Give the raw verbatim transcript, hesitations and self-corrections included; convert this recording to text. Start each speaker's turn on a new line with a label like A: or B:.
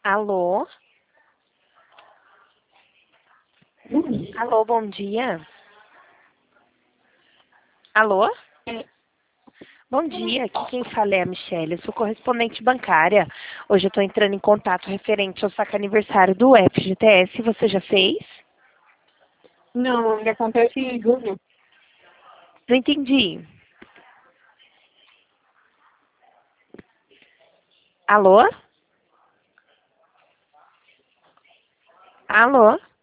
A: Alô? Alô, bom dia. Alô? Bom dia, aqui quem fala é a Michelle, eu sou correspondente bancária. Hoje eu estou entrando em contato referente ao saque aniversário do F G T S. Você já fez?
B: Não, ele acontece em julho.
A: Não entendi. Alô? Alô?